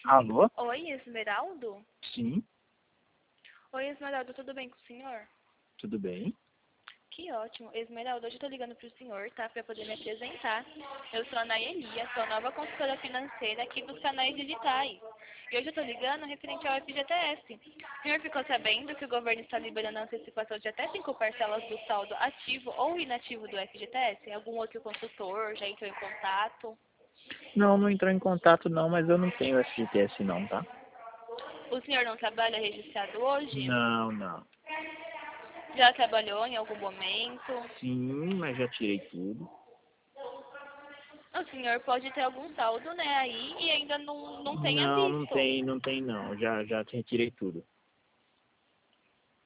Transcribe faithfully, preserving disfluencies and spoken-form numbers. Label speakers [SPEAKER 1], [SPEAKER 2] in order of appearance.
[SPEAKER 1] Alô?
[SPEAKER 2] Oi, Esmeraldo?
[SPEAKER 1] Sim,
[SPEAKER 2] Oi, Esmeraldo, tudo bem com o senhor?
[SPEAKER 1] tudo bem.
[SPEAKER 2] Que ótimo. Esmeraldo, hoje eu tô ligando pro senhor, tá? Pra poder me apresentar. Eu sou a Naelia, sou a nova consultora financeira aqui dos canais digitais. E hoje eu tô ligando referente ao F G T S. O senhor ficou sabendo que o governo está liberando a antecipação de até cinco parcelas do saldo ativo ou inativo do F G T S? Algum outro consultor já entrou em contato?
[SPEAKER 1] Não, não entrou em contato não, mas eu não tenho F G T S não, tá?
[SPEAKER 2] O senhor não trabalha registrado hoje?
[SPEAKER 1] Não, não.
[SPEAKER 2] Já trabalhou em algum momento?
[SPEAKER 1] Sim, mas já tirei tudo.
[SPEAKER 2] O senhor pode ter algum saldo, né, aí e ainda não, não tem a
[SPEAKER 1] Não, não
[SPEAKER 2] visto.
[SPEAKER 1] tem, não tem não. Já, já retirei tudo.